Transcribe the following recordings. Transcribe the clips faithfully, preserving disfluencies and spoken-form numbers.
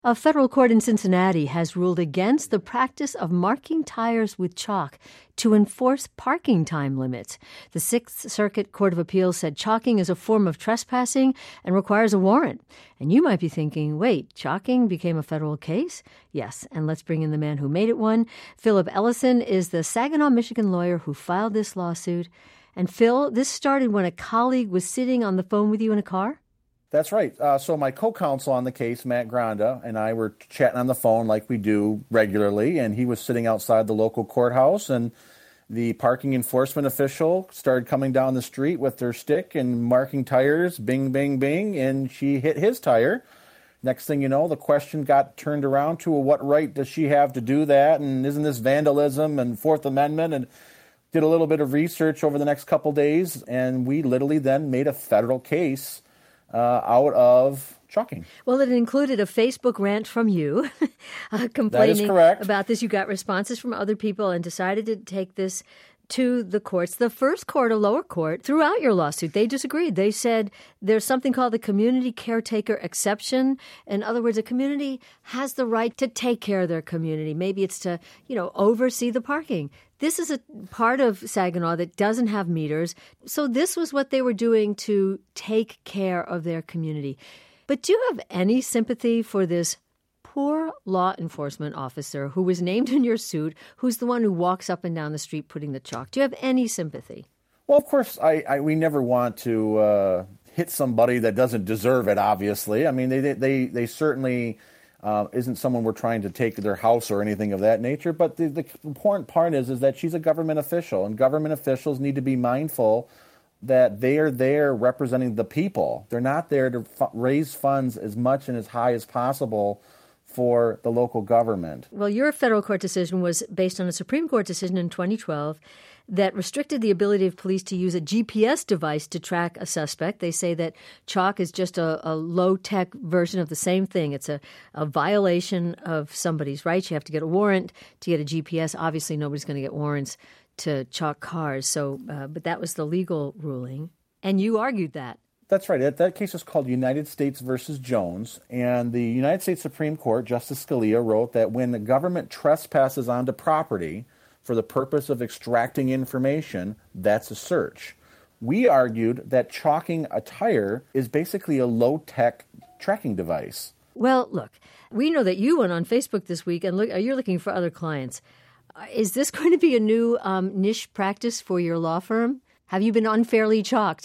A federal court in Cincinnati has ruled against the practice of marking tires with chalk to enforce parking time limits. The Sixth Circuit Court of Appeals said chalking is a form of trespassing and requires a warrant. And you might be thinking, wait, chalking became a federal case? Yes, and let's bring in the man who made it one. Philip Ellison is the Saginaw, Michigan lawyer who filed this lawsuit. And Phil, this started when a colleague was sitting on the phone with you in a car? That's right. Uh, so my co-counsel on the case, Matt Granda, and I were chatting on the phone like we do regularly, and he was sitting outside the local courthouse, and the parking enforcement official started coming down the street with their stick and marking tires, bing, bing, bing, and she hit his tire. Next thing you know, the question got turned around to, well, what right does she have to do that, and isn't this vandalism and Fourth Amendment, and did a little bit of research over the next couple days, and we literally then made a federal case Uh, out of chalking. Well, it included a Facebook rant from you uh, complaining about this. You got responses from other people and decided to take this to the courts. The first court, a lower court, threw out your lawsuit. They disagreed. They said there's something called the community caretaker exception. In other words, a community has the right to take care of their community. Maybe it's to, you know, oversee the parking. This is a part of Saginaw that doesn't have meters. So this was what they were doing to take care of their community. But do you have any sympathy for this poor law enforcement officer who was named in your suit, who's the one who walks up and down the street putting the chalk? Do you have any sympathy? Well, of course, I, I we never want to uh, hit somebody that doesn't deserve it, obviously. I mean, they they they certainly uh, isn't someone we're trying to take to their house or anything of that nature. But the, the important part is, is that she's a government official, and government officials need to be mindful that they are there representing the people. They're not there to f- raise funds as much and as high as possible for the local government. Well, your federal court decision was based on a Supreme Court decision in twenty twelve that restricted the ability of police to use a G P S device to track a suspect. They say that chalk is just a, a low-tech version of the same thing. It's a, a violation of somebody's rights. You have to get a warrant to get a G P S. Obviously, nobody's going to get warrants to chalk cars. So, uh, but that was the legal ruling, and you argued that. That's right. That, that case is called United States versus Jones, and the United States Supreme Court, Justice Scalia, wrote that when the government trespasses onto property for the purpose of extracting information, that's a search. We argued that chalking a tire is basically a low-tech tracking device. Well, look, we know that you went on Facebook this week, and look, you're looking for other clients. Is this going to be a new um, niche practice for your law firm? Have you been unfairly chalked?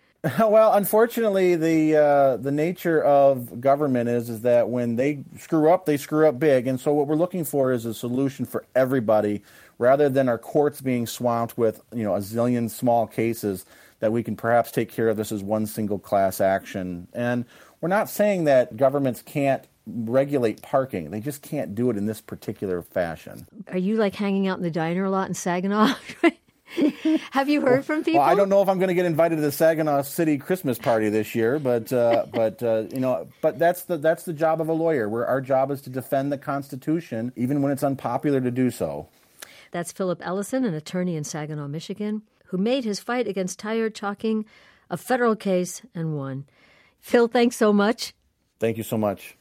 Well, unfortunately, the uh, the nature of government is is that when they screw up, they screw up big. And so what we're looking for is a solution for everybody, rather than our courts being swamped with, you know, a zillion small cases, that we can perhaps take care of this as one single class action. And we're not saying that governments can't regulate parking. They just can't do it in this particular fashion. Are you like hanging out in the diner a lot in Saginaw? Have you heard well, from people? Well, I don't know if I'm going to get invited to the Saginaw City Christmas party this year, but uh, but uh, you know, but that's the that's the job of a lawyer. Where our job is to defend the Constitution, even when it's unpopular to do so. That's Philip Ellison, an attorney in Saginaw, Michigan, who made his fight against tire chalking a federal case and won. Phil, thanks so much. Thank you so much.